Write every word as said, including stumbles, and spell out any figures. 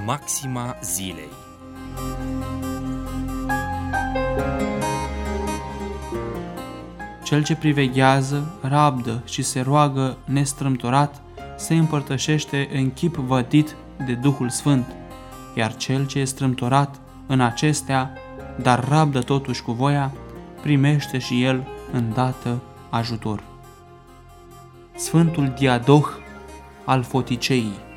Maxima zilei. Cel ce priveghează, rabdă și se roagă nestrâmtorat, se împărtășește în chip vădit de Duhul Sfânt, iar cel ce e strâmtorat în acestea, dar rabdă totuși cu voia, primește și el îndată ajutor. Sfântul Diadoh al Foticeii.